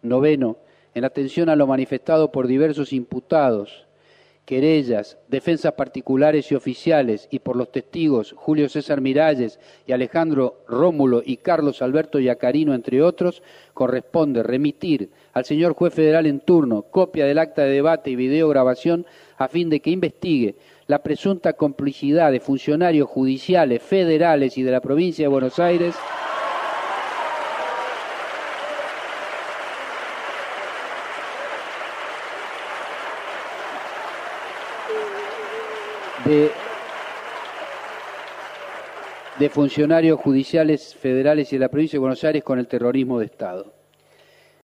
Noveno, en atención a lo manifestado por diversos imputados, querellas, defensas particulares y oficiales, y por los testigos Julio César Miralles y Alejandro Rómulo y Carlos Alberto Yacarino, entre otros, corresponde remitir al señor juez federal en turno copia del acta de debate y videograbación a fin de que investigue la presunta complicidad de funcionarios judiciales, federales y de la provincia de Buenos Aires de funcionarios judiciales federales y de la provincia de Buenos Aires con el terrorismo de Estado.